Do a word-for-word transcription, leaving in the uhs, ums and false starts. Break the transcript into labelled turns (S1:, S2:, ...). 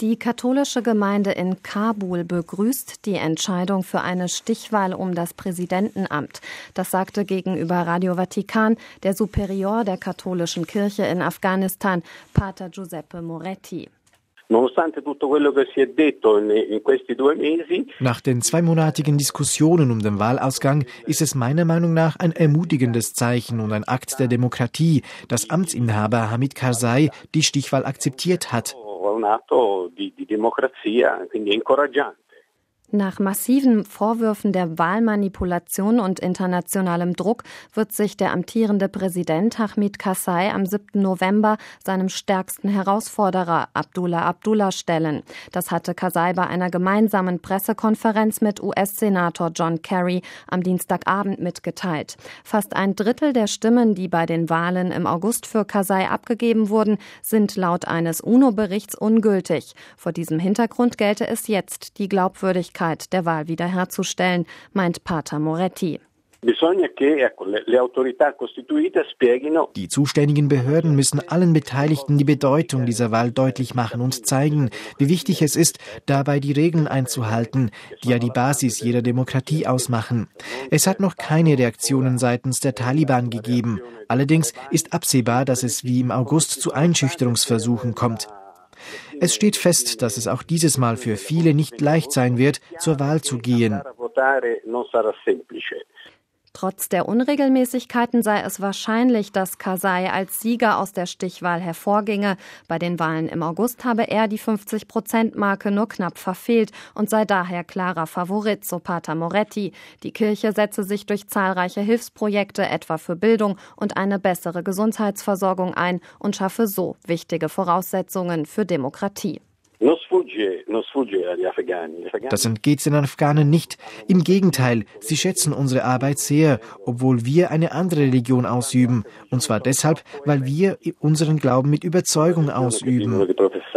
S1: Die katholische Gemeinde in Kabul begrüßt die Entscheidung für eine Stichwahl um das Präsidentenamt. Das sagte gegenüber Radio Vatikan der Superior der katholischen Kirche in Afghanistan, Pater Giuseppe Moretti.
S2: Nach den zweimonatigen Diskussionen um den Wahlausgang ist es meiner Meinung nach ein ermutigendes Zeichen und ein Akt der Demokratie, dass Amtsinhaber Hamid Karzai die Stichwahl akzeptiert hat.
S1: Nach massiven Vorwürfen der Wahlmanipulation und internationalem Druck wird sich der amtierende Präsident Hamid Karzai am siebten November seinem stärksten Herausforderer Abdullah Abdullah stellen. Das hatte Karzai bei einer gemeinsamen Pressekonferenz mit U S-Senator John Kerry am Dienstagabend mitgeteilt. Fast ein Drittel der Stimmen, die bei den Wahlen im August für Karzai abgegeben wurden, sind laut eines UNO-Berichts ungültig. Vor diesem Hintergrund gelte es jetzt, die Glaubwürdigkeit der Wahl wiederherzustellen, meint Pater Moretti.
S2: Die zuständigen Behörden müssen allen Beteiligten die Bedeutung dieser Wahl deutlich machen und zeigen, wie wichtig es ist, dabei die Regeln einzuhalten, die ja die Basis jeder Demokratie ausmachen. Es hat noch keine Reaktionen seitens der Taliban gegeben. Allerdings ist absehbar, dass es wie im August zu Einschüchterungsversuchen kommt. Es steht fest, dass es auch dieses Mal für viele nicht leicht sein wird, zur Wahl zu gehen.
S1: Trotz der Unregelmäßigkeiten sei es wahrscheinlich, dass Karzai als Sieger aus der Stichwahl hervorginge. Bei den Wahlen im August habe er die fünfzig-Prozent-Marke nur knapp verfehlt und sei daher klarer Favorit, so Pater Moretti. Die Kirche setze sich durch zahlreiche Hilfsprojekte, etwa für Bildung und eine bessere Gesundheitsversorgung ein und schaffe so wichtige Voraussetzungen für Demokratie.
S2: Das entgeht den Afghanen nicht. Im Gegenteil, sie schätzen unsere Arbeit sehr, obwohl wir eine andere Religion ausüben. Und zwar deshalb, weil wir unseren Glauben mit Überzeugung ausüben.